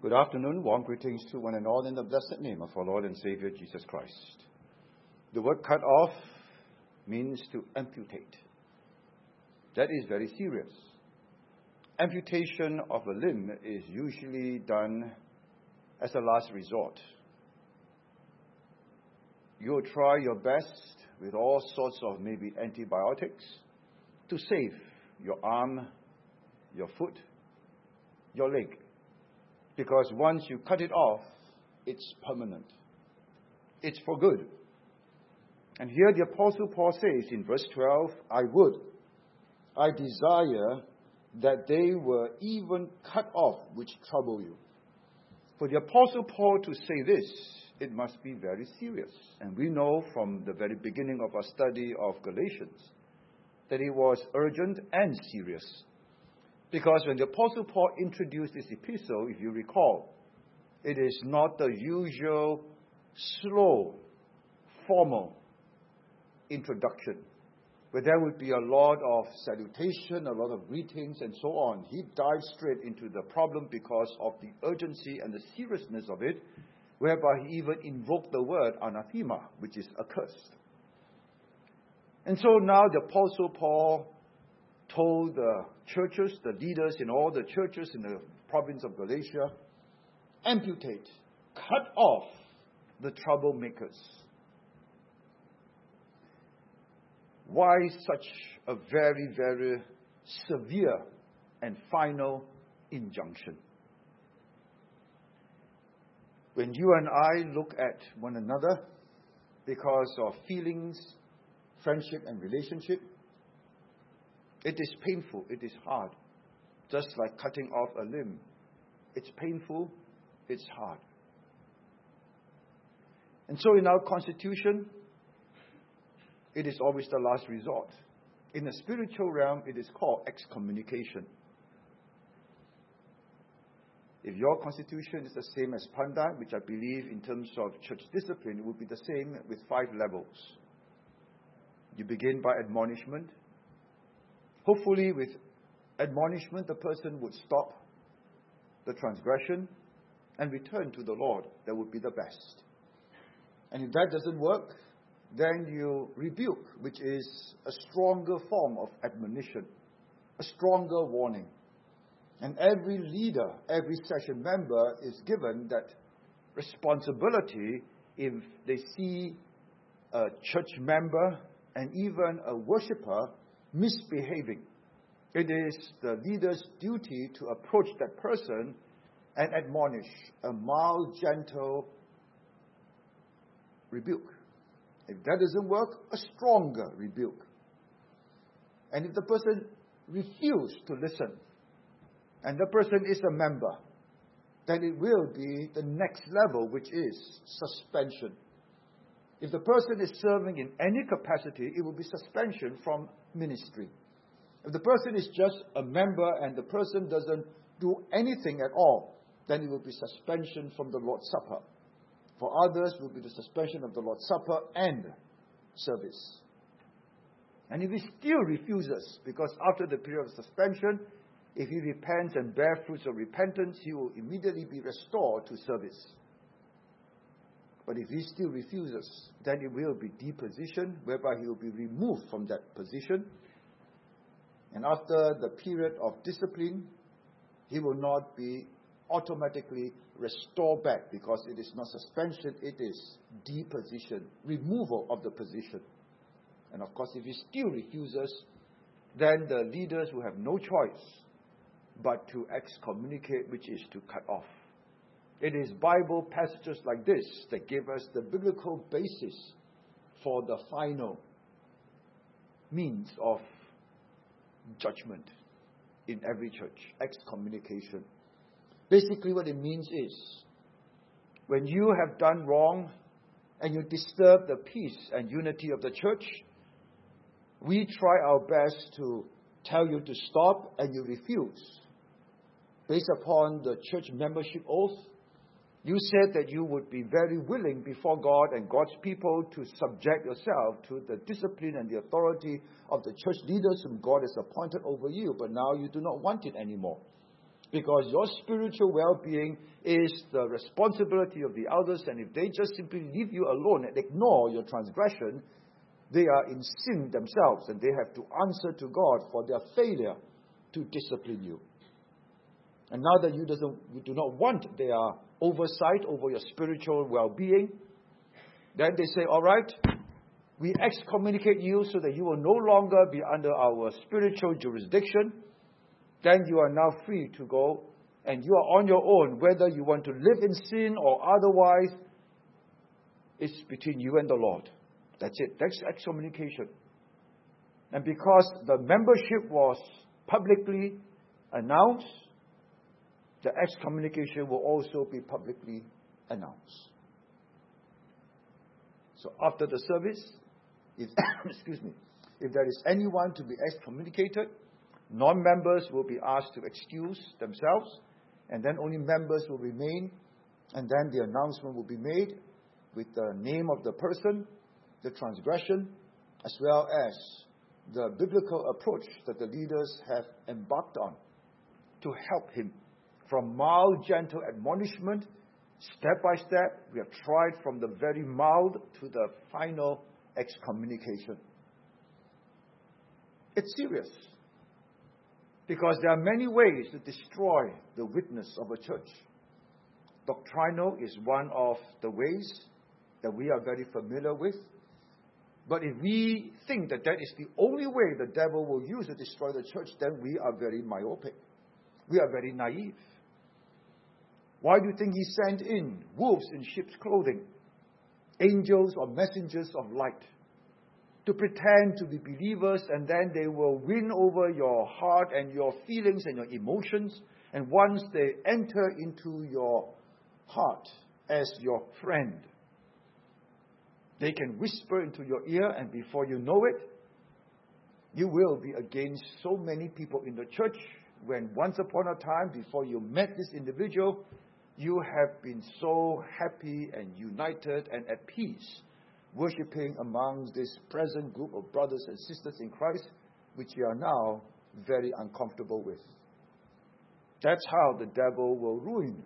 Good afternoon. Warm greetings to one and all in the blessed name of our Lord and Savior Jesus Christ. The word cut off means to amputate. That is very serious. Amputation of a limb is usually done as a last resort. You'll try your best with all sorts of maybe antibiotics to save your arm, your foot, your leg. Because once you cut it off, it's permanent. It's for good. And here the Apostle Paul says in verse 12, I desire that they were even cut off which trouble you. For the Apostle Paul to say this, it must be very serious. And we know from the very beginning of our study of Galatians that it was urgent and serious. Because when the Apostle Paul introduced this epistle, if you recall, it is not the usual slow, formal introduction, where there would be a lot of salutation, a lot of greetings, and so on. He dives straight into the problem because of the urgency and the seriousness of it, whereby he even invoked the word anathema, which is accursed. And so now the Apostle Paul told the churches, the leaders in all the churches in the province of Galatia, amputate, cut off the troublemakers. Why such a very, very severe and final injunction? When you and I look at one another because of feelings, friendship, and relationship, it is painful, it is hard. Just like cutting off a limb. It's painful, it's hard. And so in our constitution, it is always the last resort. In the spiritual realm, it is called excommunication. If your constitution is the same as Pandai, which I believe in terms of church discipline, it would be the same with 5 levels. You begin by admonishment. Hopefully with admonishment, the person would stop the transgression and return to the Lord. That would be the best. And if that doesn't work, then you rebuke, which is a stronger form of admonition, a stronger warning. And every leader, every session member is given that responsibility if they see a church member and even a worshiper misbehaving. It is the leader's duty to approach that person and admonish, a mild, gentle rebuke. If that doesn't work, a stronger rebuke. And if the person refuses to listen, and the person is a member, then it will be the next level, which is suspension. If the person is serving in any capacity, it will be suspension from ministry. If the person is just a member and the person doesn't do anything at all, then it will be suspension from the Lord's Supper. For others, it will be the suspension of the Lord's Supper and service. And if he still refuses, because after the period of suspension, if he repents and bears fruits of repentance, he will immediately be restored to service. But if he still refuses, then it will be deposition, whereby he will be removed from that position. And after the period of discipline, he will not be automatically restored back, because it is not suspension, it is deposition, removal of the position. And of course, if he still refuses, then the leaders will have no choice but to excommunicate, which is to cut off. It is Bible passages like this that give us the biblical basis for the final means of judgment in every church, excommunication. Basically what it means is, when you have done wrong and you disturb the peace and unity of the church, we try our best to tell you to stop and you refuse. Based upon the church membership oath, you said that you would be very willing before God and God's people to subject yourself to the discipline and the authority of the church leaders whom God has appointed over you, but now you do not want it anymore. Because your spiritual well-being is the responsibility of the elders, and if they just simply leave you alone and ignore your transgression, they are in sin themselves, and they have to answer to God for their failure to discipline you. And now that you do not want their oversight over your spiritual well-being, then they say, all right, we excommunicate you so that you will no longer be under our spiritual jurisdiction. Then you are now free to go, and you are on your own. Whether you want to live in sin or otherwise, it's between you and the Lord. That's it. That's excommunication. And because the membership was publicly announced, the excommunication will also be publicly announced. So after the service, if there is anyone to be excommunicated, non-members will be asked to excuse themselves, and then only members will remain, and then the announcement will be made with the name of the person, the transgression, as well as the biblical approach that the leaders have embarked on to help him. From mild, gentle admonishment, step by step, we have tried from the very mild to the final excommunication. It's serious, because there are many ways to destroy the witness of a church. Doctrinal is one of the ways that we are very familiar with. But if we think that that is the only way the devil will use to destroy the church, then we are very myopic. We are very naive. Why do you think he sent in wolves in sheep's clothing, angels or messengers of light, to pretend to be believers, and then they will win over your heart and your feelings and your emotions, and once they enter into your heart as your friend, they can whisper into your ear, and before you know it, you will be against so many people in the church, when once upon a time, before you met this individual, you have been so happy and united and at peace, worshipping among this present group of brothers and sisters in Christ, which you are now very uncomfortable with. That's how the devil will ruin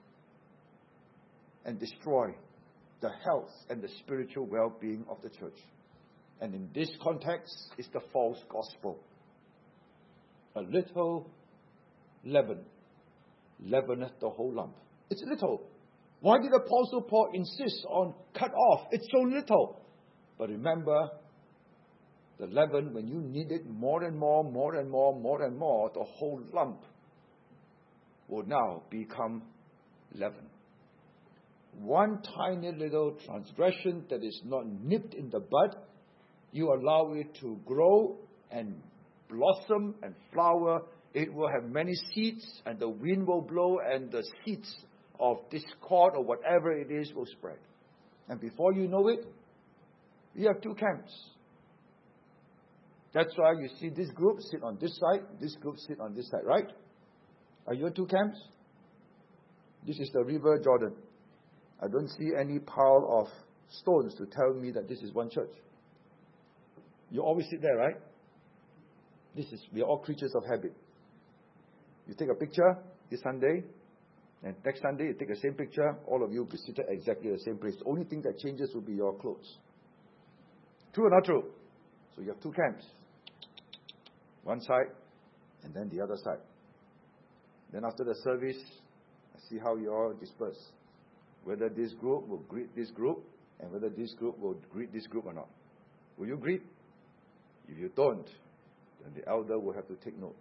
and destroy the health and the spiritual well-being of the church. And in this context is the false gospel. A little leaven leaveneth the whole lump. It's little. Why did Apostle Paul insist on cut off? It's so little. But remember, the leaven, when you need it more and more, the whole lump will now become leaven. One tiny little transgression that is not nipped in the bud, you allow it to grow and blossom and flower. It will have many seeds, and the wind will blow, and the seeds of discord or whatever it is will spread. And before you know it, you have two camps. That's why you see this group sit on this side, this group sit on this side, right? Are you in two camps? This is the River Jordan. I don't see any pile of stones to tell me that this is one church. You always sit there, right? We are all creatures of habit. You take a picture this Sunday, and next Sunday you take the same picture, all of you will be seated exactly the same place. The only thing that changes will be your clothes. True or not true? So you have two camps. One side, and then the other side. Then after the service, I see how you all disperse. Whether this group will greet this group, and whether this group will greet this group or not. Will you greet? If you don't, then the elder will have to take note.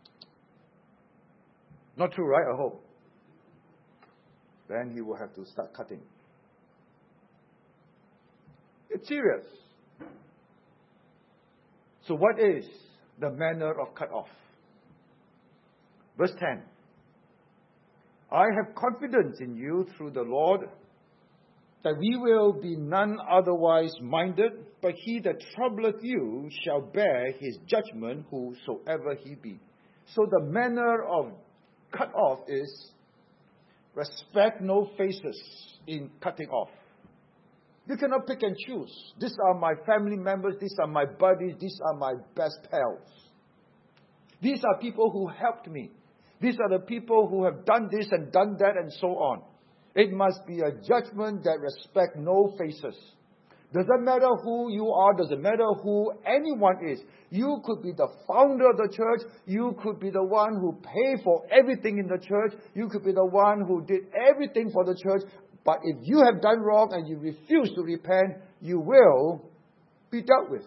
Not true, right? I hope. Then he will have to start cutting. It's serious. So what is the manner of cut off? Verse 10. I have confidence in you through the Lord, that we will be none otherwise minded, but he that troubleth you shall bear his judgment, whosoever he be. So the manner of cut off is respect no faces in cutting off. You cannot pick and choose. These are my family members, these are my buddies, these are my best pals. These are people who helped me. These are the people who have done this and done that and so on. It must be a judgment that respects no faces. Doesn't matter who you are, doesn't matter who anyone is. You could be the founder of the church. You could be the one who paid for everything in the church. You could be the one who did everything for the church. But if you have done wrong and you refuse to repent, you will be dealt with.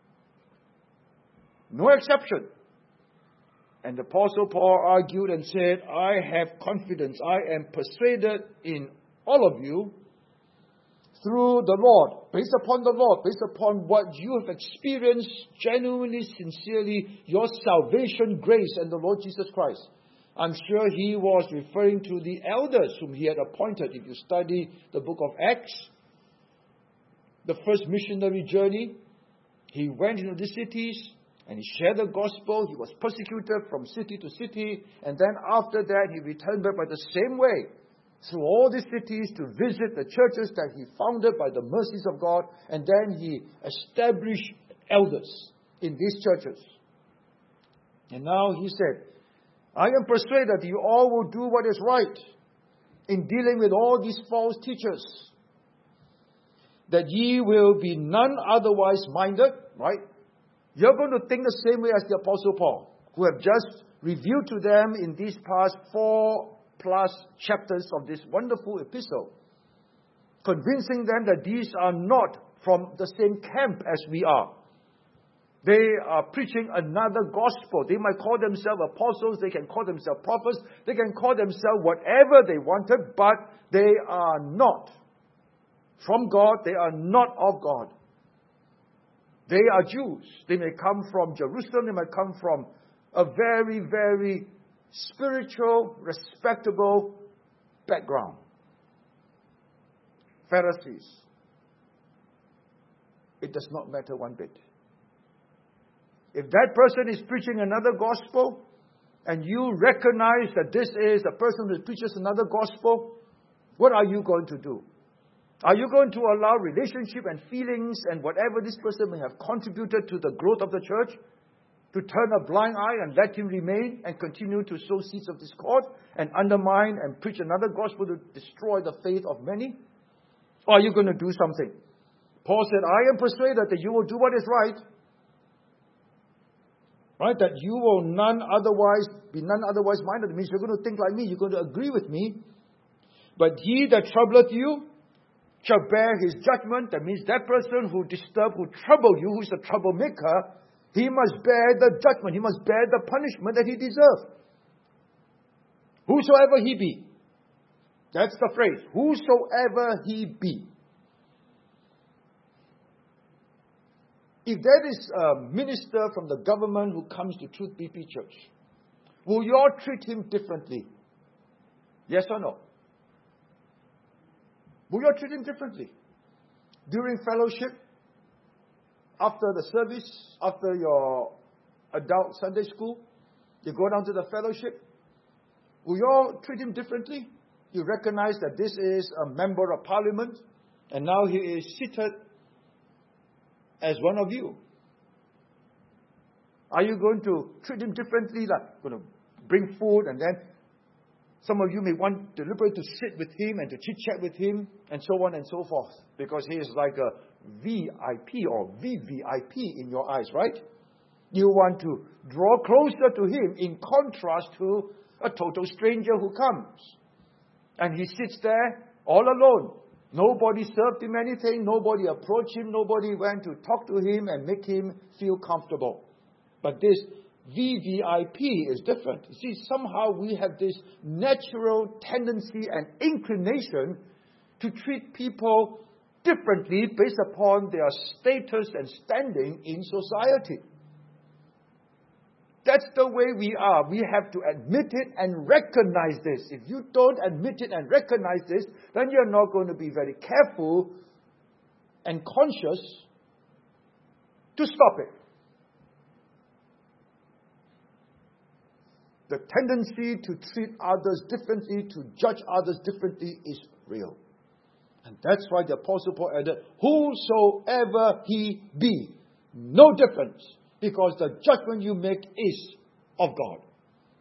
No exception. And the Apostle Paul argued and said, I have confidence. I am persuaded in all of you through the Lord, based upon the Lord, based upon what you have experienced genuinely, sincerely, your salvation, grace, and the Lord Jesus Christ. I'm sure he was referring to the elders whom he had appointed. If you study the book of Acts, the first missionary journey, he went into the cities and he shared the gospel. He was persecuted from city to city. And then after that, he returned back by the same way through all these cities to visit the churches that he founded by the mercies of God. And then he established elders in these churches. And now he said, I am persuaded that you all will do what is right in dealing with all these false teachers, that ye will be none otherwise minded, right? You're going to think the same way as the Apostle Paul, who have just revealed to them in these past 4+ chapters of this wonderful epistle, convincing them that these are not from the same camp as we are. They are preaching another gospel. They might call themselves apostles. They can call themselves prophets. They can call themselves whatever they wanted, but they are not from God. They are not of God. They are Jews. They may come from Jerusalem. They might come from a very, very spiritual, respectable background. Pharisees. It does not matter one bit. If that person is preaching another gospel, and you recognize that this is a person who preaches another gospel, what are you going to do? Are you going to allow relationship and feelings and whatever this person may have contributed to the growth of the church to turn a blind eye and let him remain and continue to sow seeds of discord and undermine and preach another gospel to destroy the faith of many? Or are you going to do something? Paul said, I am persuaded that you will do what is right. Right? That you will be none otherwise minded. It means you're going to think like me. You're going to agree with me. But he that troubleth you shall bear his judgment. That means that person who trouble you, who's a troublemaker, he must bear the judgment. He must bear the punishment that he deserves. Whosoever he be. That's the phrase. Whosoever he be. If there is a minister from the government who comes to Truth BP Church, will you all treat him differently? Yes or no? Will you all treat him differently? During fellowship, after the service, after your adult Sunday school, you go down to the fellowship, will you all treat him differently? You recognize that this is a member of parliament, and now he is seated as one of you. Are you going to treat him differently? Like going to bring food, and then some of you may want deliberately to sit with him and to chit-chat with him, and so on and so forth, because he is like a VIP or VVIP in your eyes, right? You want to draw closer to him in contrast to a total stranger who comes. And he sits there all alone. Nobody served him anything. Nobody approached him. Nobody went to talk to him and make him feel comfortable. But this VVIP is different. You see, somehow we have this natural tendency and inclination to treat people differently based upon their status and standing in society. That's the way we are. We have to admit it and recognize this. If you don't admit it and recognize this, then you're not going to be very careful and conscious to stop it. The tendency to treat others differently, to judge others differently is real. And that's why the Apostle Paul added, whosoever he be, no difference. Because the judgment you make is of God.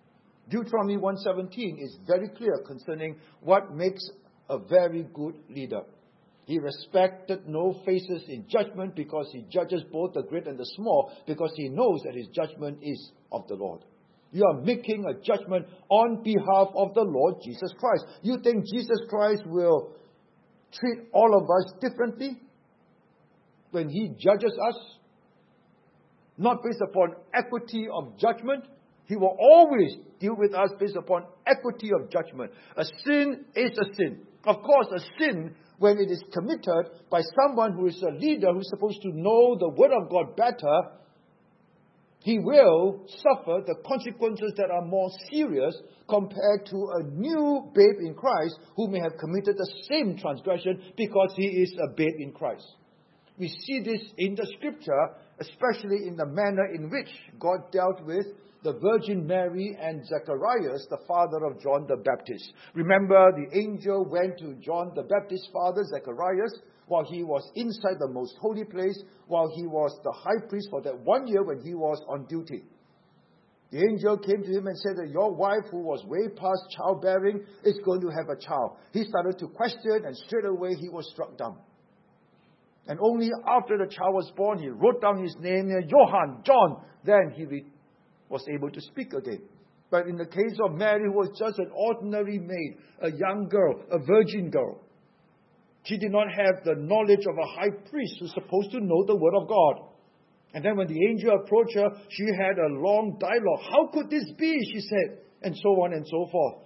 Deuteronomy 1:17 is very clear concerning what makes a very good leader. He respected no faces in judgment because he judges both the great and the small, because he knows that his judgment is of the Lord. You are making a judgment on behalf of the Lord Jesus Christ. You think Jesus Christ will treat all of us differently when he judges us? Not based upon equity of judgment. He will always deal with us based upon equity of judgment. A sin is a sin. Of course, a sin, when it is committed by someone who is a leader, who is supposed to know the Word of God better, he will suffer the consequences that are more serious compared to a new babe in Christ who may have committed the same transgression because he is a babe in Christ. We see this in the Scripture, especially in the manner in which God dealt with the Virgin Mary and Zacharias, the father of John the Baptist. Remember, the angel went to John the Baptist's father, Zacharias, while he was inside the most holy place, while he was the high priest for that 1 year when he was on duty. The angel came to him and said that your wife, who was way past childbearing, is going to have a child. He started to question, and straight away he was struck dumb. And only after the child was born, he wrote down his name, Johann, John. Then he was able to speak again. But in the case of Mary, who was just an ordinary maid, a young girl, a virgin girl, she did not have the knowledge of a high priest who's supposed to know the Word of God. And then when the angel approached her, she had a long dialogue. How could this be? She said, and so on and so forth.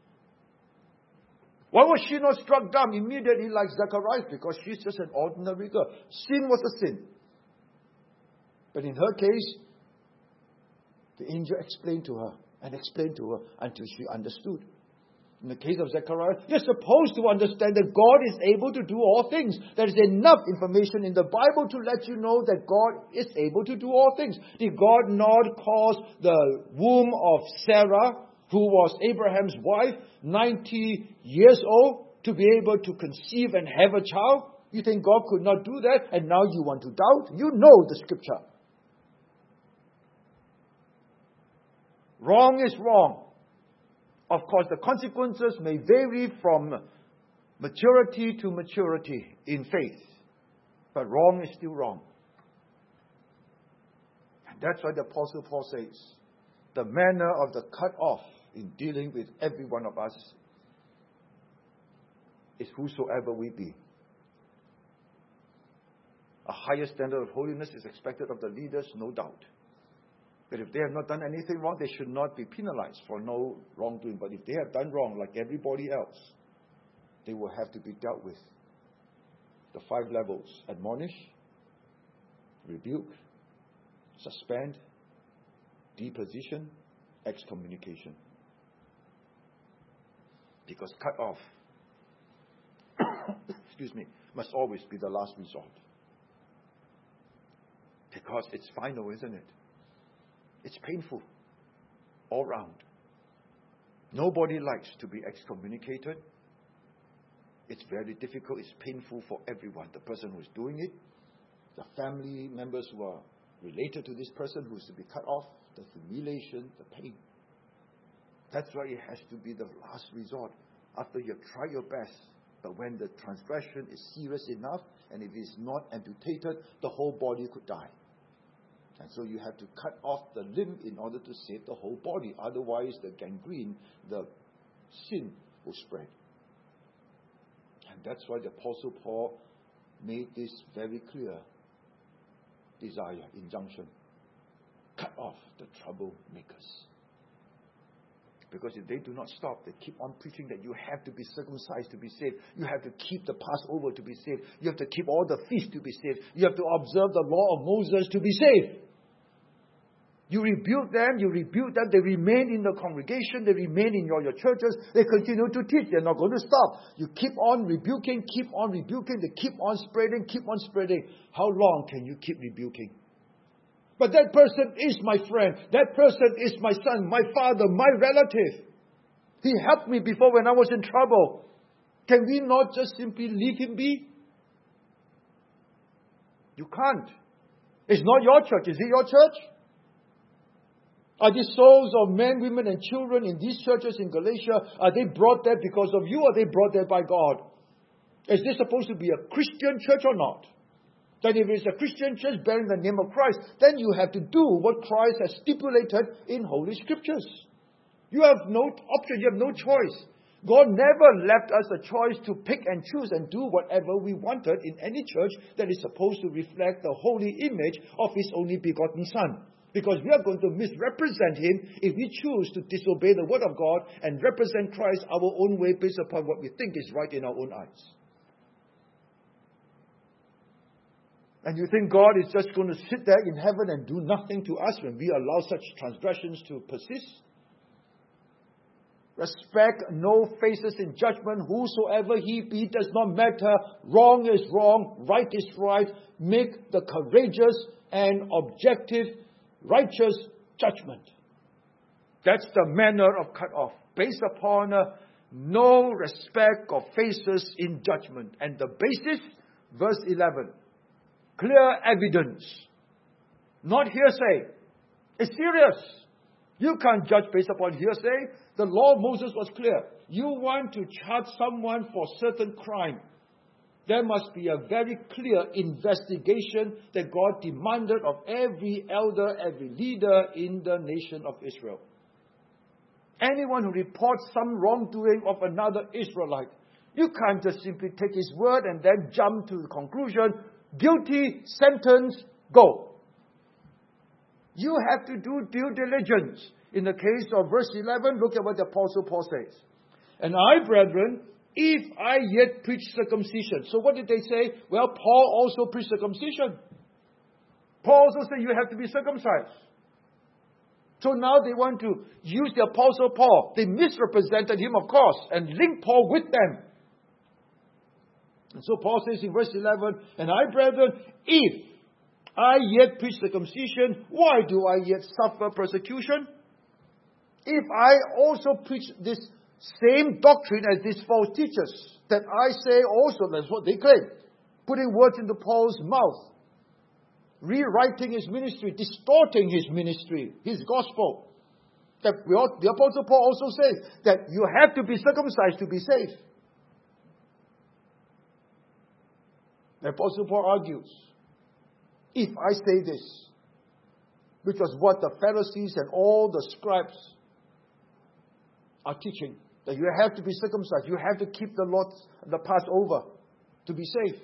Why was she not struck dumb immediately like Zacharias? Because she's just an ordinary girl. Sin was a sin. But in her case, the angel explained to her until she understood. In the case of Zechariah, you're supposed to understand that God is able to do all things. There is enough information in the Bible to let you know that God is able to do all things. Did God not cause the womb of Sarah, who was Abraham's wife, 90 years old, to be able to conceive and have a child? You think God could not do that, and now you want to doubt? You know the Scripture. Wrong is wrong. Of course, the consequences may vary from maturity to maturity in faith. But wrong is still wrong. And that's why the Apostle Paul says, the manner of the cut off in dealing with every one of us is whosoever we be. A higher standard of holiness is expected of the leaders, no doubt. But if they have not done anything wrong, they should not be penalized for no wrongdoing. But if they have done wrong, like everybody else, they will have to be dealt with. The 5 levels: admonish, rebuke, suspend, deposition, excommunication. Because cut off, must always be the last resort. Because it's final, isn't it? It's painful all round. Nobody likes to be excommunicated. It's very difficult. It's painful for everyone. The person who is doing it, the family members who are related to this person who is to be cut off, the humiliation, the pain. That's why it has to be the last resort. After you have tried your best, but when the transgression is serious enough, and if it's not amputated, the whole body could die. And so you have to cut off the limb in order to save the whole body. Otherwise, the gangrene, the sin will spread. And that's why the Apostle Paul made this very clear desire, injunction. Cut off the troublemakers. Because if they do not stop, they keep on preaching that you have to be circumcised to be saved. You have to keep the Passover to be saved. You have to keep all the feasts to be saved. You have to observe the law of Moses to be saved. You rebuke them, they remain in the congregation, they remain in your churches, they continue to teach, they're not going to stop. You keep on rebuking, they keep on spreading. How long can you keep rebuking? But that person is my friend, that person is my son, my father, my relative. He helped me before when I was in trouble. Can we not just simply leave him be? You can't. It's not your church. Is it your church? Are these souls of men, women, and children in these churches in Galatia, are they brought there because of you, or are they brought there by God? Is this supposed to be a Christian church or not? Then if it's a Christian church bearing the name of Christ, then you have to do what Christ has stipulated in Holy Scriptures. You have no option, you have no choice. God never left us a choice to pick and choose and do whatever we wanted in any church that is supposed to reflect the holy image of His only begotten Son. Because we are going to misrepresent Him if we choose to disobey the Word of God and represent Christ our own way based upon what we think is right in our own eyes. And you think God is just going to sit there in heaven and do nothing to us when we allow such transgressions to persist? Respect no faces in judgment. Whosoever he be does not matter. Wrong is wrong. Right is right. Make the courageous and objective, righteous judgment. That's the manner of cut-off. Based upon no respect of faces in judgment. And the basis, verse 11. Clear evidence. Not hearsay. It's serious. You can't judge based upon hearsay. The law of Moses was clear. You want to charge someone for certain crime. There must be a very clear investigation that God demanded of every elder, every leader in the nation of Israel. Anyone who reports some wrongdoing of another Israelite, you can't just simply take his word and then jump to the conclusion, guilty, sentence, go. You have to do due diligence. In the case of verse 11, look at what the Apostle Paul says. And I, brethren, if I yet preach circumcision. So what did they say? Well, Paul also preached circumcision. Paul also said you have to be circumcised. So now they want to use the Apostle Paul. They misrepresented him, of course, and link Paul with them. And so Paul says in verse 11, and I, brethren, if I yet preach circumcision, why do I yet suffer persecution? If I also preach this same doctrine as these false teachers, that I say also, that's what they claim, putting words into Paul's mouth, rewriting his ministry, distorting his ministry, his gospel. That the Apostle Paul also says that you have to be circumcised to be saved. The Apostle Paul argues, if I say this, which was what the Pharisees and all the scribes are teaching, that you have to be circumcised, you have to keep the Passover to be saved,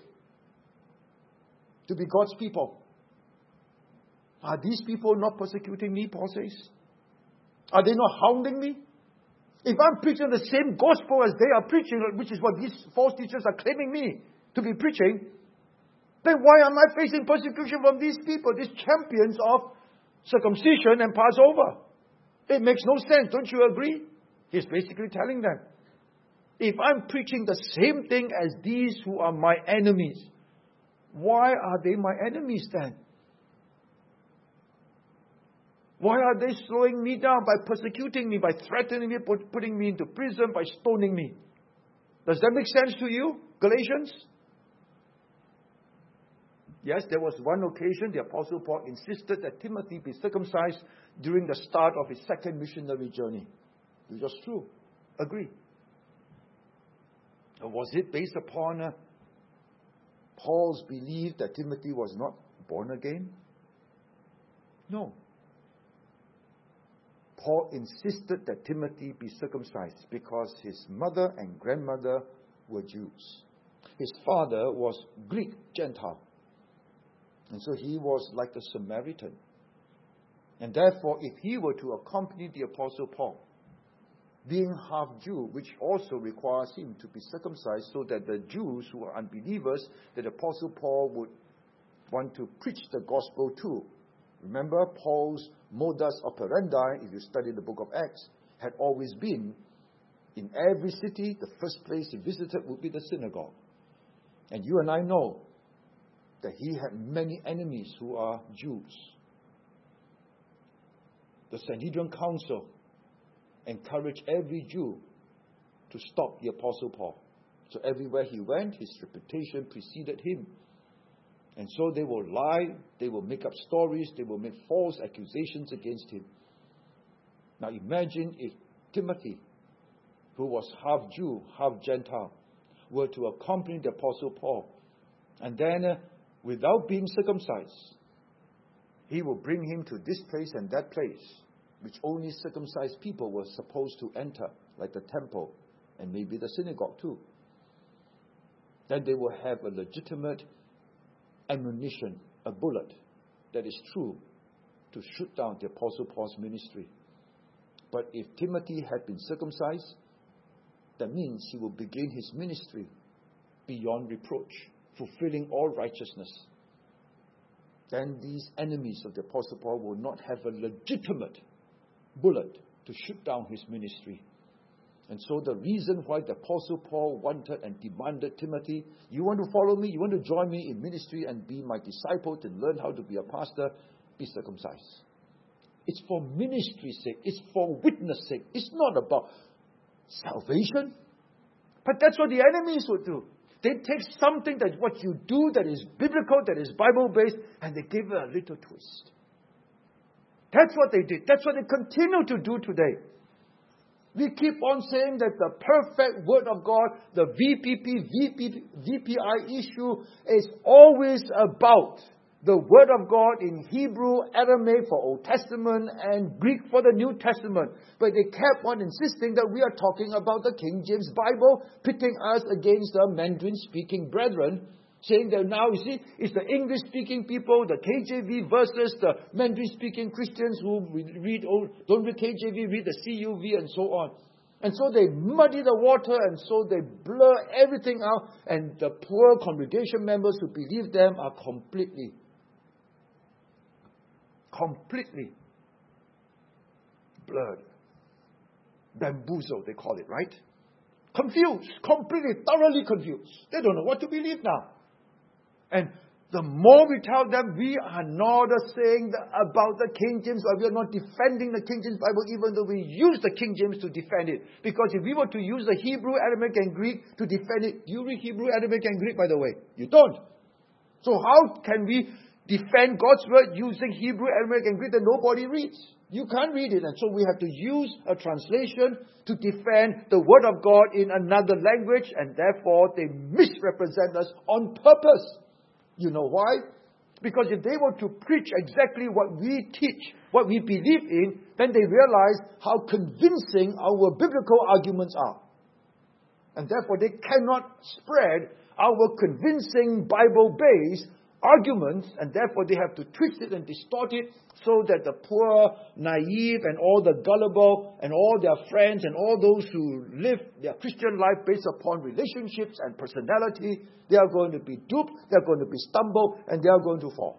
to be God's people. Are these people not persecuting me, Paul says? Are they not hounding me? If I'm preaching the same gospel as they are preaching, which is what these false teachers are claiming me to be preaching, then why am I facing persecution from these people, these champions of circumcision and Passover? It makes no sense, don't you agree? He's basically telling them, if I'm preaching the same thing as these who are my enemies, why are they my enemies then? Why are they slowing me down by persecuting me, by threatening me, putting me into prison, by stoning me? Does that make sense to you, Galatians? Yes, there was one occasion the Apostle Paul insisted that Timothy be circumcised during the start of his second missionary journey. It was true. Agree. Or was it based upon Paul's belief that Timothy was not born again? No. Paul insisted that Timothy be circumcised because his mother and grandmother were Jews. His father was Greek Gentile. And so he was like a Samaritan. And therefore, if he were to accompany the Apostle Paul, being half Jew, which also requires him to be circumcised so that the Jews who are unbelievers, that Apostle Paul would want to preach the gospel to. Remember, Paul's modus operandi, if you study the book of Acts, had always been, in every city, the first place he visited would be the synagogue. And you and I know that he had many enemies who are Jews. The Sanhedrin Council encouraged every Jew to stop the Apostle Paul. So everywhere he went, his reputation preceded him. And so they will lie, they will make up stories, they will make false accusations against him. Now imagine if Timothy, who was half Jew, half Gentile, were to accompany the Apostle Paul, and then without being circumcised, he will bring him to this place and that place, which only circumcised people were supposed to enter, like the temple and maybe the synagogue too. Then they will have a legitimate ammunition, a bullet that is true to shoot down the Apostle Paul's ministry. But if Timothy had been circumcised, that means he will begin his ministry beyond reproach, fulfilling all righteousness. Then these enemies of the Apostle Paul will not have a legitimate bullet to shoot down his ministry. And so the reason why the Apostle Paul wanted and demanded Timothy, you want to follow me, you want to join me in ministry and be my disciple to learn how to be a pastor, be circumcised. It's for ministry's sake. It's for witness' sake. It's not about salvation. But that's what the enemies would do. They take something that what you do that is biblical, that is Bible-based, and they give it a little twist. That's what they did. That's what they continue to do today. We keep on saying that the perfect Word of God, the VPI issue is always about the Word of God in Hebrew, Aramaic for Old Testament, and Greek for the New Testament. But they kept on insisting that we are talking about the King James Bible, pitting us against the Mandarin-speaking brethren, saying that now, you see, it's the English-speaking people, the KJV versus the Mandarin-speaking Christians who don't read KJV, read the CUV and so on. And so they muddy the water, and so they blur everything out, and the poor congregation members who believe them are completely blurred. Bamboozled, they call it, right? Confused, completely, thoroughly confused. They don't know what to believe now. And the more we tell them we are not saying about the King James, or we are not defending the King James Bible, even though we use the King James to defend it. Because if we were to use the Hebrew, Aramaic, and Greek to defend it, you read Hebrew, Aramaic, and Greek, by the way. You don't. So how can we defend God's Word using Hebrew, Aramaic, and Greek that nobody reads? You can't read it. And so we have to use a translation to defend the Word of God in another language, and therefore they misrepresent us on purpose. You know why? Because if they were to preach exactly what we teach, what we believe in, then they realize how convincing our biblical arguments are. And therefore they cannot spread our convincing Bible-based arguments, and therefore they have to twist it and distort it so that the poor, naive, and all the gullible, and all their friends, and all those who live their Christian life based upon relationships and personality, they are going to be duped, they are going to be stumbled, and they are going to fall.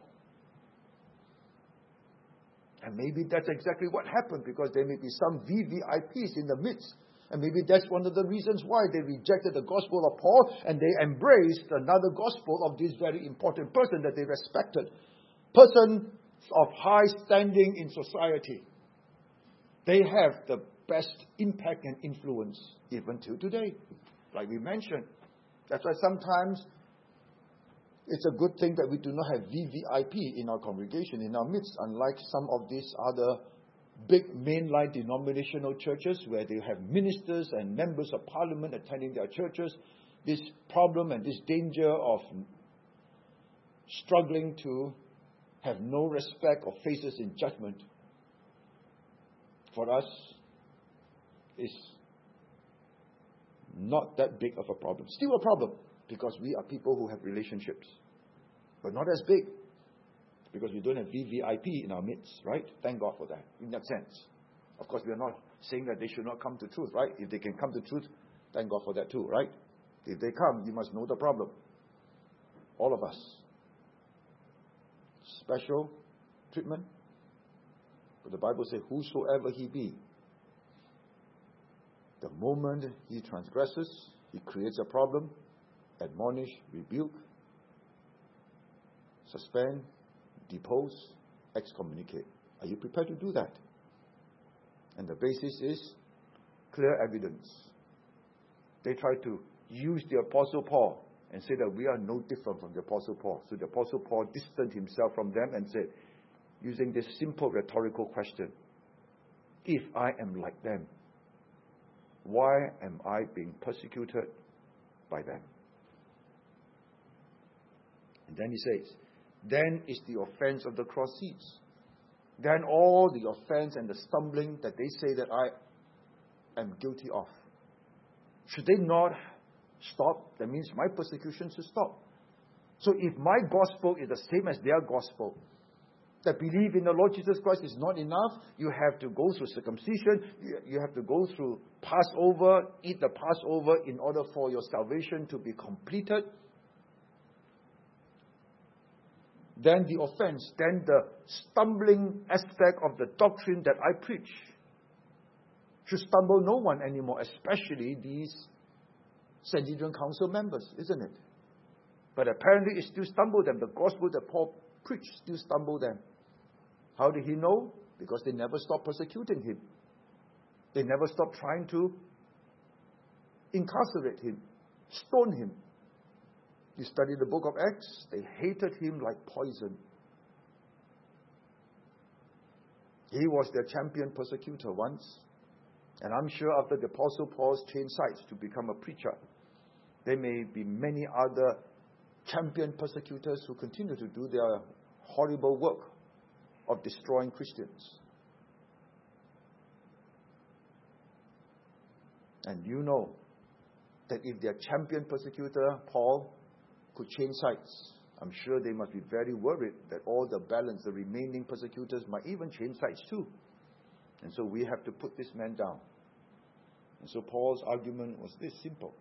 And maybe that's exactly what happened, because there may be some VVIPs in the midst. And maybe that's one of the reasons why they rejected the gospel of Paul and they embraced another gospel of this very important person that they respected. Person of high standing in society. They have the best impact and influence even till today. Like we mentioned. That's why sometimes it's a good thing that we do not have VVIP in our congregation, in our midst, unlike some of these other big mainline denominational churches where they have ministers and members of parliament attending their churches. This problem and this danger of struggling to have no respect or faces in judgment for us is not that big of a problem. Still a problem because we are people who have relationships, but not as big. Because we don't have VVIP in our midst, right? Thank God for that, in that sense. Of course, we are not saying that they should not come to truth, right? If they can come to truth, thank God for that too, right? If they come, you must know the problem. All of us. Special treatment. But the Bible says, whosoever he be, the moment he transgresses, he creates a problem, admonish, rebuke, suspend, depose, excommunicate. Are you prepared to do that? And the basis is clear evidence. They try to use the Apostle Paul and say that we are no different from the Apostle Paul. So the Apostle Paul distanced himself from them and said, using this simple rhetorical question, if I am like them, why am I being persecuted by them? And then he says, then is the offense of the cross ceased. Then all the offense and the stumbling that they say that I am guilty of, should they not stop? That means my persecution should stop. So if my gospel is the same as their gospel, that belief in the Lord Jesus Christ is not enough, you have to go through circumcision, you have to go through Passover, eat the Passover in order for your salvation to be completed, then the offense, then the stumbling aspect of the doctrine that I preach should stumble no one anymore, especially these Sanhedrin Council members, isn't it? But apparently it still stumbled them. The gospel that Paul preached still stumbled them. How did he know? Because they never stopped persecuting him. They never stopped trying to incarcerate him, stone him. You study the book of Acts, they hated him like poison. He was their champion persecutor once. And I'm sure after the Apostle Paul's changed sides to become a preacher, there may be many other champion persecutors who continue to do their horrible work of destroying Christians. And you know that if their champion persecutor, Paul, could change sides, I'm sure they must be very worried that all the balance, the remaining persecutors, might even change sides too. And so we have to put this man down. And so Paul's argument was this simple.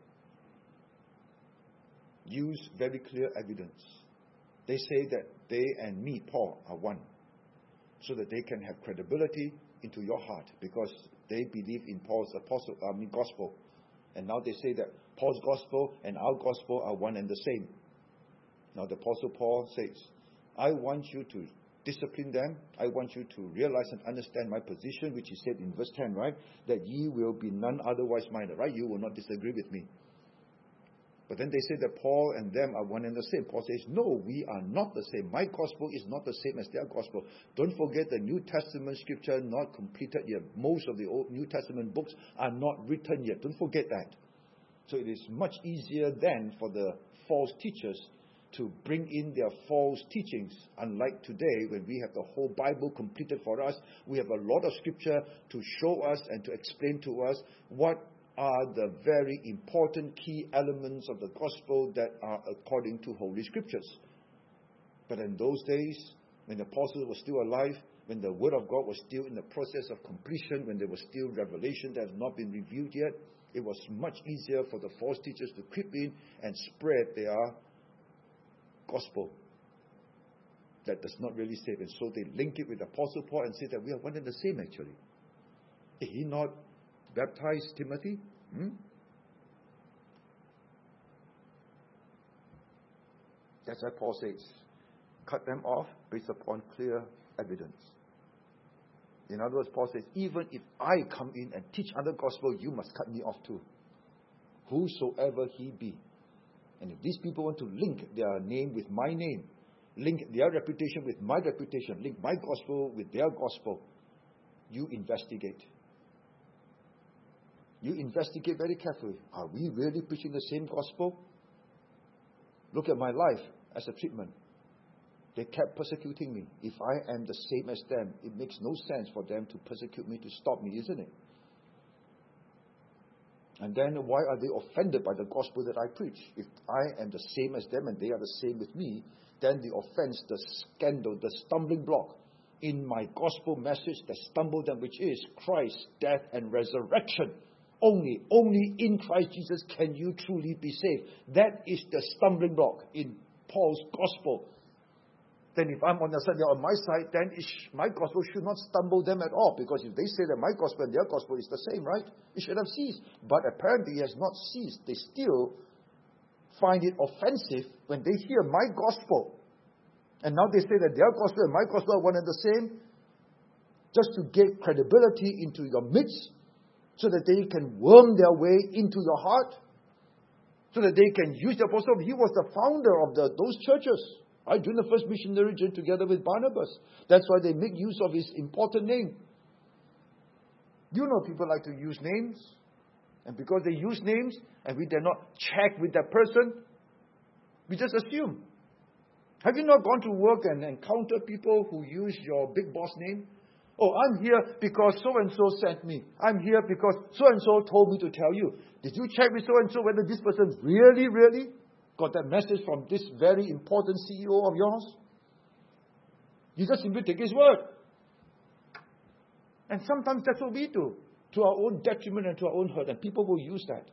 Use very clear evidence. They say that they and me, Paul, are one, so that they can have credibility into your heart, because they believe in Paul's gospel. And now they say that Paul's gospel and our gospel are one and the same. Now the Apostle Paul says, I want you to discipline them. I want you to realize and understand my position, which he said in verse 10, right? That ye will be none otherwise minded, right? You will not disagree with me. But then they say that Paul and them are one and the same. Paul says, no, we are not the same. My gospel is not the same as their gospel. Don't forget the New Testament scripture not completed yet. Most of the Old New Testament books are not written yet. Don't forget that. So it is much easier then for the false teachers to bring in their false teachings. Unlike today, when we have the whole Bible completed for us, we have a lot of scripture to show us and to explain to us what are the very important key elements of the gospel that are according to Holy Scriptures. But in those days, when the apostles were still alive, when the Word of God was still in the process of completion, when there was still revelation that had not been revealed yet, it was much easier for the false teachers to creep in and spread their gospel that does not really save. And so they link it with the Apostle Paul and say that we are one and the same actually. Did he not baptize Timothy? That's why Paul says, cut them off based upon clear evidence. In other words, Paul says, even if I come in and teach other gospel, you must cut me off too. Whosoever he be. And if these people want to link their name with my name, link their reputation with my reputation, link my gospel with their gospel, you investigate. You investigate very carefully. Are we really preaching the same gospel? Look at my life as a treatment. They kept persecuting me. If I am the same as them, it makes no sense for them to persecute me, to stop me, isn't it? And then why are they offended by the gospel that I preach? If I am the same as them and they are the same with me, then the offense, the scandal, the stumbling block in my gospel message that stumbled them, which is Christ's death and resurrection. Only in Christ Jesus can you truly be saved. That is the stumbling block in Paul's gospel. Then if I'm on the side, they're on my side, then my gospel should not stumble them at all. Because if they say that my gospel and their gospel is the same, right? It should have ceased. But apparently it has not ceased. They still find it offensive when they hear my gospel. And now they say that their gospel and my gospel are one and the same. Just to get credibility into your midst, so that they can worm their way into your heart, so that they can use the apostle. He was the founder of those churches, right? During the first missionary journey together with Barnabas. That's why they make use of his important name. You know people like to use names. And because they use names and we dare not check with that person, we just assume. Have you not gone to work and encountered people who use your big boss name? Oh, I'm here because so-and-so sent me. I'm here because so-and-so told me to tell you. Did you check with so-and-so whether this person really got that message from this very important CEO of yours? You just simply take his word. And sometimes that's what we do, to our own detriment and to our own hurt, and people will use that.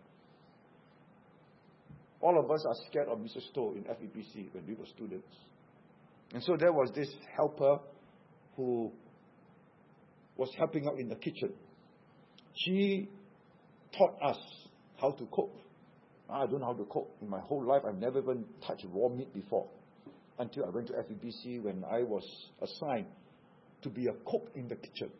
All of us are scared of Mrs. Stowe in FEBC when we were students. And so there was this helper who was helping out in the kitchen. She taught us how to cook. I don't know how to cook. In my whole life, I've never even touched raw meat before. Until I went to FEBC when I was assigned to be a cook in the kitchen.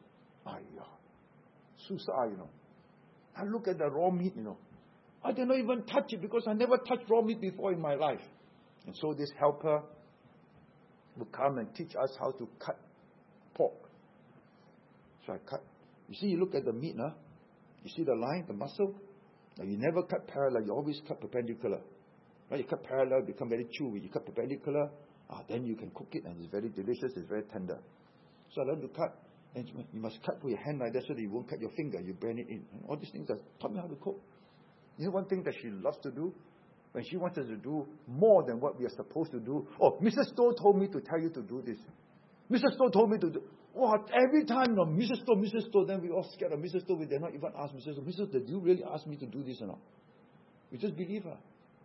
Susah, I look at the raw meat, I did not even touch it because I never touched raw meat before in my life. And so this helper would come and teach us how to cut pork. So I cut. You see, you look at the meat, you see the line, the muscle? Now, you never cut parallel, you always cut perpendicular. Right? You cut parallel, become very chewy. You cut perpendicular, then you can cook it and it's very delicious, it's very tender. So I learned to cut. And you must cut with your hand like that so that you won't cut your finger, you burn it in. And all these things that taught me how to cook. You know one thing that she loves to do? When she wants us to do more than what we are supposed to do. Oh, Mrs. Stowe told me to tell you to do this. Mrs. Stowe told me to do. Every time, Mrs. Stowe, then we all scared of Mrs. Stowe. We dare not even ask Mrs. Stowe, Mrs. Stowe, did you really ask me to do this or not? We just believe her.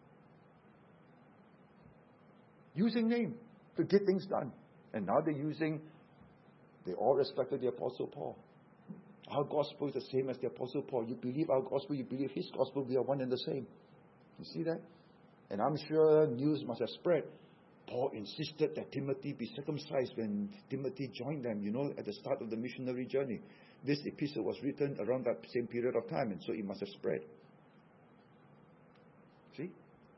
Using name to get things done. And now they all respected the Apostle Paul. Our gospel is the same as the Apostle Paul. You believe our gospel, you believe his gospel, we are one and the same. You see that? And I'm sure news must have spread. Paul insisted that Timothy be circumcised when Timothy joined them, at the start of the missionary journey. This epistle was written around that same period of time, and so it must have spread. See?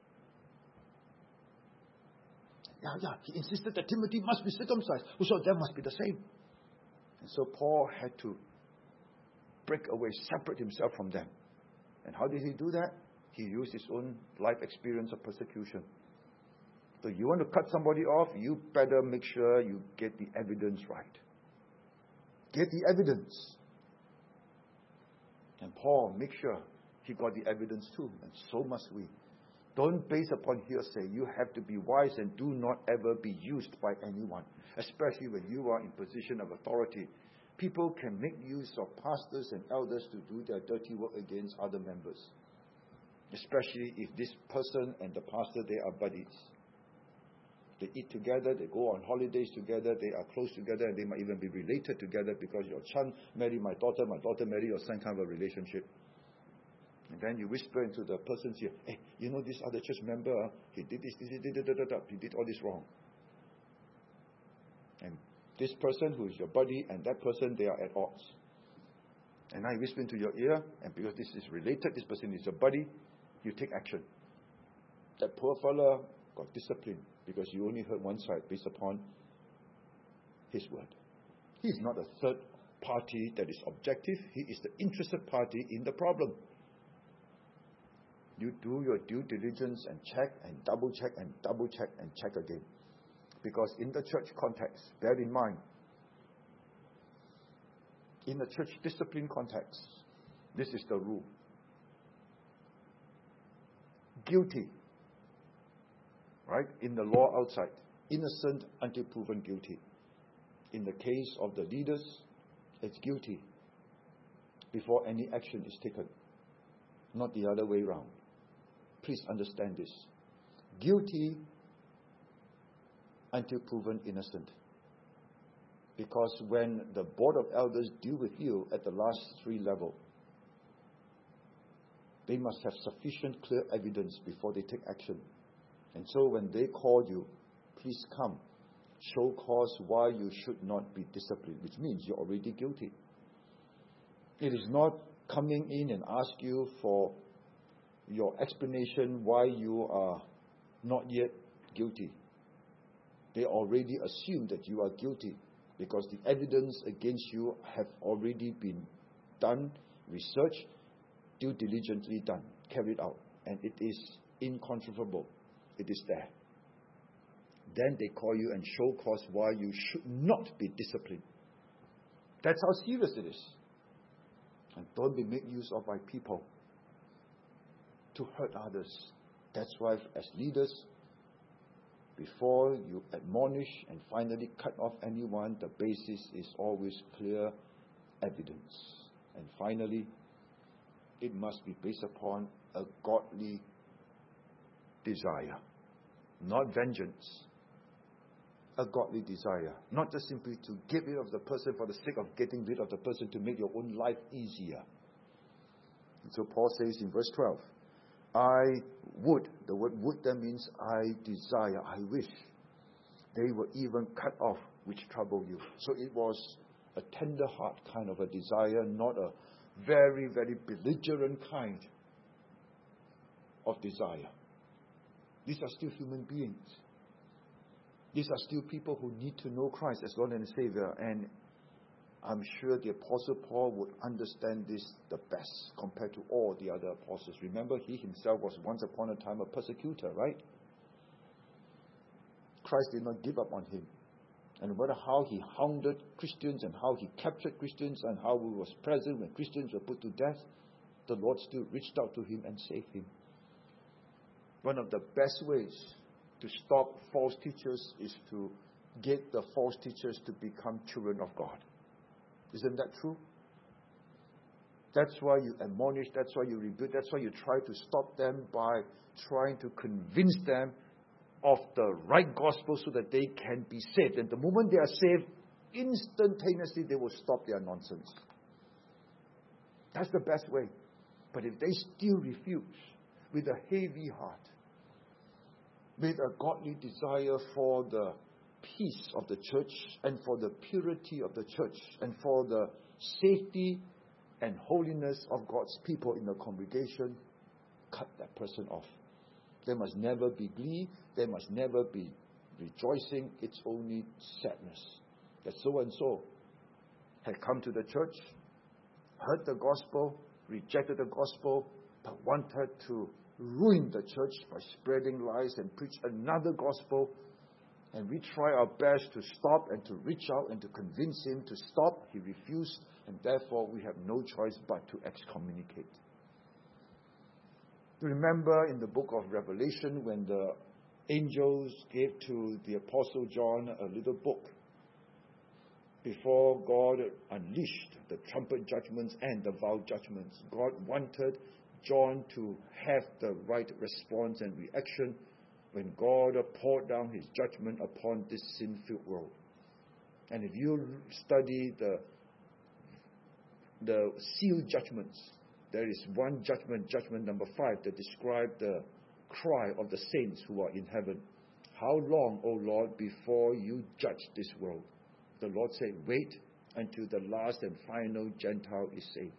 Yeah, he insisted that Timothy must be circumcised. So that must be the same. And so Paul had to break away, separate himself from them. And how did he do that? He used his own life experience of persecution. So you want to cut somebody off, you better make sure you get the evidence right. Get the evidence. And Paul, make sure he got the evidence too. And so must we. Don't base upon hearsay. You have to be wise and do not ever be used by anyone, especially when you are in position of authority. People can make use of pastors and elders to do their dirty work against other members, especially if this person and the pastor, they are buddies. They eat together, they go on holidays together, they are close together, and they might even be related together because your son married my daughter married your son, kind of a relationship. And then you whisper into the person's ear, hey, this other church member, he did this, he did all this wrong. And this person who is your buddy and that person, they are at odds. And I whisper into your ear, and because this is related, this person is your buddy, you take action. That poor fella got disciplined because you only heard one side based upon his word. He is not a third party that is objective. He is the interested party in the problem. You do your due diligence and check and double check and double check and check again. Because in the church context, bear in mind, in the church discipline context, this is the rule. Guilty, right? In the law outside, innocent until proven guilty. In the case of the leaders, it's guilty before any action is taken, not the other way around. Please understand this. Guilty until proven innocent. Because when the board of elders deal with you at the last 3 levels, they must have sufficient clear evidence before they take action. And so when they call you, please come. Show cause why you should not be disciplined, which means you're already guilty. It is not coming in and ask you for your explanation why you are not yet guilty. They already assume that you are guilty because the evidence against you have already been done research, due diligently done, carried out, and it is incontrovertible. It is there. Then they call you and show cause why you should not be disciplined. That's how serious it is. And don't be made use of by people to hurt others. That's why as leaders, before you admonish and finally cut off anyone, the basis is always clear evidence. And finally, it must be based upon a godly desire, not vengeance. A godly desire, not just simply to get rid of the person for the sake of getting rid of the person to make your own life easier. And so Paul says in verse 12, I would, the word would that means I desire, I wish they were even cut off which trouble you. So it was a tender heart kind of a desire, not a very, very belligerent kind of desire. These are still human beings. These are still people who need to know Christ as Lord and Savior. And I'm sure the Apostle Paul would understand this the best compared to all the other apostles. Remember, he himself was once upon a time a persecutor, right? Christ did not give up on him. And no matter how he hounded Christians and how he captured Christians and how he was present when Christians were put to death, the Lord still reached out to him and saved him. One of the best ways to stop false teachers is to get the false teachers to become children of God. Isn't that true? That's why you admonish, that's why you rebuke, that's why you try to stop them by trying to convince them of the right gospel so that they can be saved. And the moment they are saved, instantaneously they will stop their nonsense. That's the best way. But if they still refuse with a heavy heart, with a godly desire for the peace of the church and for the purity of the church and for the safety and holiness of God's people in the congregation, cut that person off. There must never be glee. There must never be rejoicing. It's only sadness that so-and-so had come to the church, heard the gospel, rejected the gospel, but wanted to ruin the church by spreading lies and preach another gospel. And we try our best to stop and to reach out and to convince him to stop. He refused, and therefore we have no choice but to excommunicate. Remember in the book of Revelation when the angels gave to the Apostle John a little book before God unleashed the trumpet judgments and the vow judgments. God wanted John to have the right response and reaction when God poured down his judgment upon this sin-filled world. And if you study the seal judgments, there is one judgment, judgment number 5, that describes the cry of the saints who are in heaven. How long, O Lord, before you judge this world? The Lord said, wait until the last and final Gentile is saved.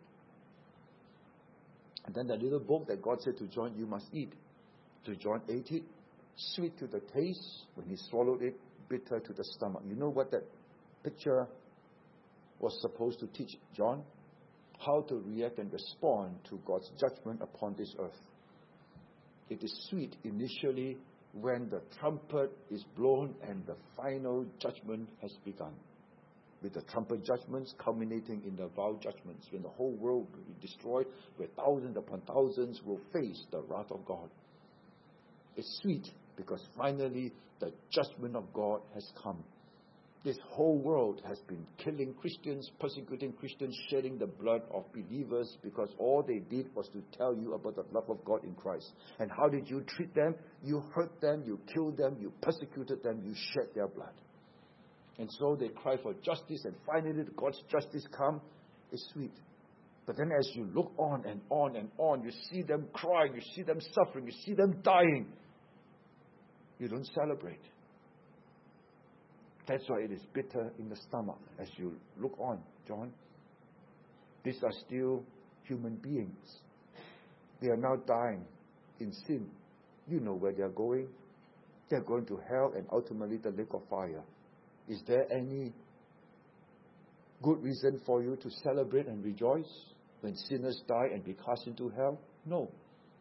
And then the little book that God said to John, you must eat. So John ate it, sweet to the taste. When he swallowed it, bitter to the stomach. You know what that picture was supposed to teach John? How to react and respond to God's judgment upon this earth. It is sweet initially when the trumpet is blown and the final judgment has begun. With the trumpet judgments culminating in the vow judgments, when the whole world will be destroyed, where thousands upon thousands will face the wrath of God. It's sweet because finally the judgment of God has come. This whole world has been killing Christians, persecuting Christians, shedding the blood of believers because all they did was to tell you about the love of God in Christ. And how did you treat them? You hurt them, you killed them, you persecuted them, you shed their blood. And so they cry for justice, and finally God's justice come. It's sweet. But then as you look on and on and on, you see them crying, you see them suffering, you see them dying. You don't celebrate. That's why it is bitter in the stomach as you look on, John. These are still human beings. They are now dying in sin. You know where they are going. They are going to hell and ultimately the lake of fire. Is there any good reason for you to celebrate and rejoice when sinners die and be cast into hell? No.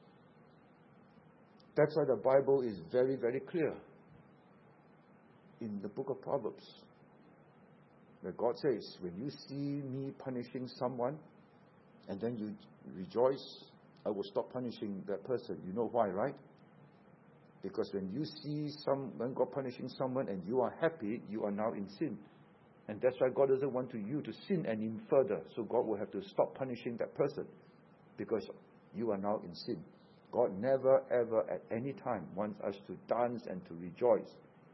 That's why the Bible is very, very clear in the book of Proverbs, where God says, when you see me punishing someone and then you rejoice, I will stop punishing that person. You know why, right? Because when you see when God punishing someone and you are happy, you are now in sin. And that's why God doesn't want you to sin any further. So God will have to stop punishing that person because you are now in sin. God never, ever, at any time wants us to dance and to rejoice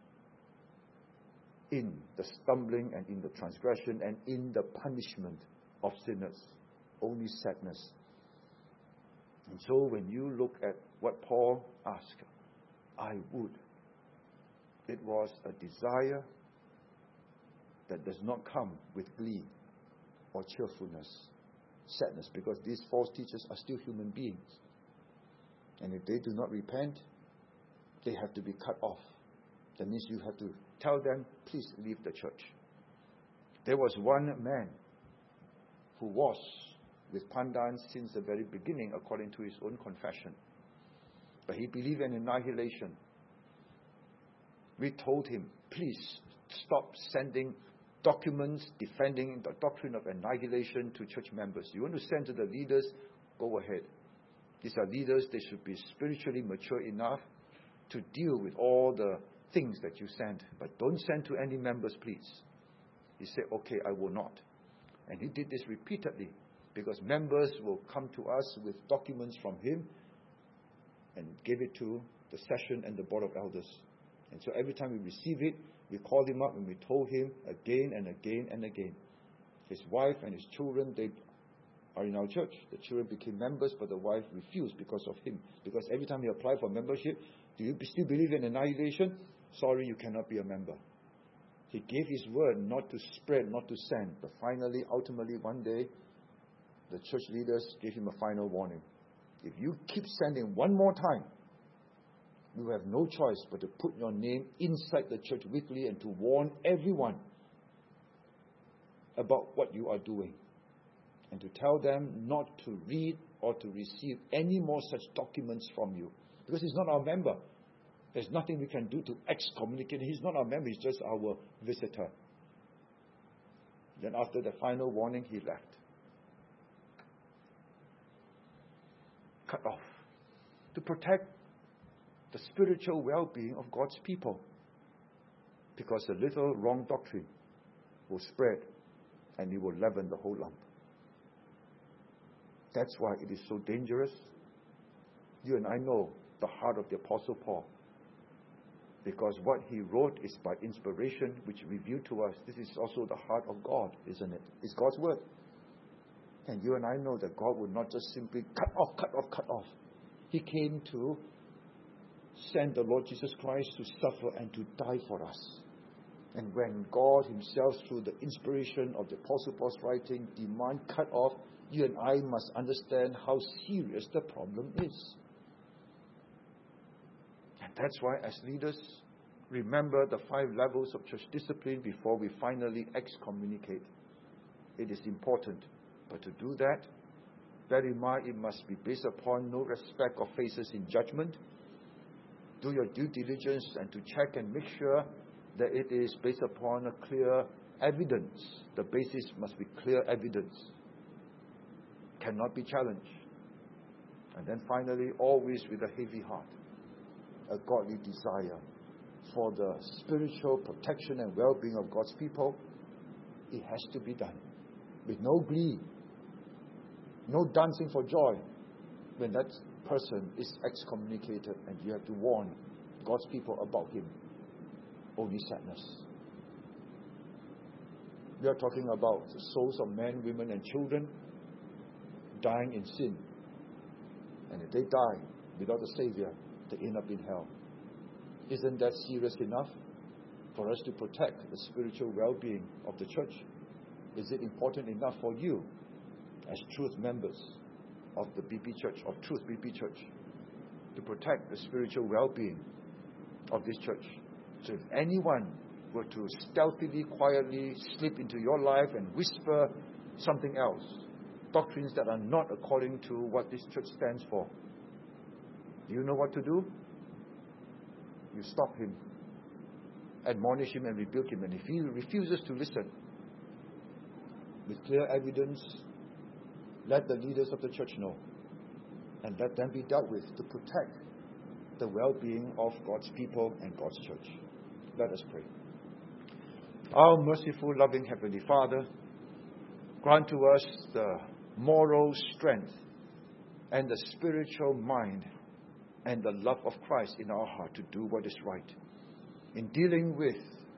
in the stumbling and in the transgression and in the punishment of sinners. Only sadness. And so when you look at what Paul asked, I would. It was a desire that does not come with glee or cheerfulness, sadness, because these false teachers are still human beings. And if they do not repent, they have to be cut off. That means you have to tell them, please leave the church. There was one man who was with Pandan since the very beginning, according to his own confession. But he believed in annihilation. We told him, please stop sending documents defending the doctrine of annihilation to church members. You want to send to the leaders, go ahead. These are leaders, they should be spiritually mature enough to deal with all the things that you send. But don't send to any members, please. He said, okay, I will not. And he did this repeatedly, because members will come to us with documents from him and give it to the session and the board of elders. And so every time we receive it, we called him up and we told him again and again and again. His wife and his children, they are in our church. The children became members, but the wife refused because of him. Because every time he applied for membership, do you still believe in annihilation? Sorry, you cannot be a member. He gave his word not to spread, not to send. But finally, ultimately, one day, the church leaders gave him a final warning. If you keep sending one more time, you have no choice but to put your name inside the church weekly and to warn everyone about what you are doing. And to tell them not to read or to receive any more such documents from you. Because he's not our member. There's nothing we can do to excommunicate him. He's not our member, he's just our visitor. Then after the final warning, he left. Cut off. To protect the spiritual well-being of God's people. Because a little wrong doctrine will spread and it will leaven the whole lump. That's why it is so dangerous. You and I know the heart of the Apostle Paul. Because what he wrote is by inspiration, which revealed to us. This is also the heart of God, isn't it? It's God's word. And you and I know that God would not just simply cut off. He came to send the Lord Jesus Christ to suffer and to die for us. And when God himself, through the inspiration of the Apostle Paul's writing, demand cut off, you and I must understand how serious the problem is. And that's why as leaders, remember the 5 levels of church discipline before we finally excommunicate. It is important. But to do that, bear in mind it must be based upon no respect of faces in judgment. Do your due diligence and to check and make sure that it is based upon a clear evidence. The basis must be clear evidence. Cannot be challenged. And then finally, always with a heavy heart, a godly desire for the spiritual protection and well-being of God's people. It has to be done with no glee, no dancing for joy when that person is excommunicated and you have to warn God's people about him. Only sadness. We are talking about the souls of men, women and children dying in sin. And if they die without a Savior, they end up in hell. Isn't that serious enough for us to protect the spiritual well-being of the church? Is it important enough for you as truth members of the BP Church, of Truth BP Church, to protect the spiritual well-being of this church? So if anyone were to stealthily, quietly slip into your life and whisper something else, doctrines that are not according to what this church stands for, do you know what to do? You stop him, admonish him and rebuke him. And if he refuses to listen, with clear evidence, let the leaders of the church know, and let them be dealt with to protect the well-being of God's people and God's church. Let us pray. Our merciful, loving Heavenly Father, grant to us the moral strength and the spiritual mind and the love of Christ in our heart to do what is right. In dealing with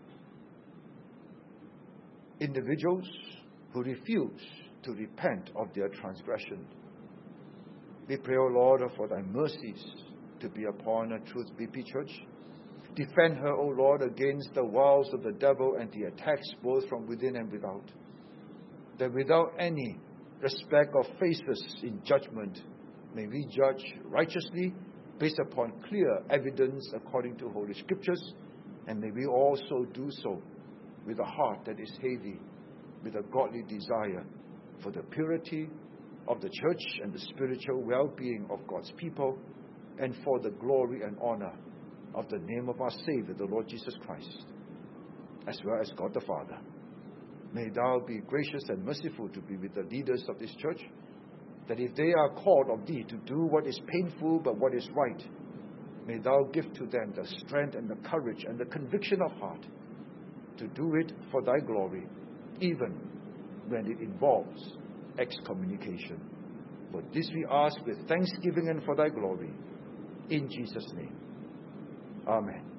individuals who refuse to repent of their transgression, we pray, O Lord, for thy mercies to be upon a Truth BP Church. Defend her, O Lord, against the wiles of the devil and the attacks both from within and without. That without any respect of faces in judgment, may we judge righteously based upon clear evidence according to Holy Scriptures, and may we also do so with a heart that is heavy with a godly desire for the purity of the church and the spiritual well-being of God's people, and for the glory and honor of the name of our Savior, the Lord Jesus Christ, as well as God the Father. May thou be gracious and merciful to be with the leaders of this church, that if they are called of thee to do what is painful but what is right, may thou give to them the strength and the courage and the conviction of heart to do it for thy glory, even when it involves excommunication. For this we ask with thanksgiving and for thy glory. In Jesus' name. Amen.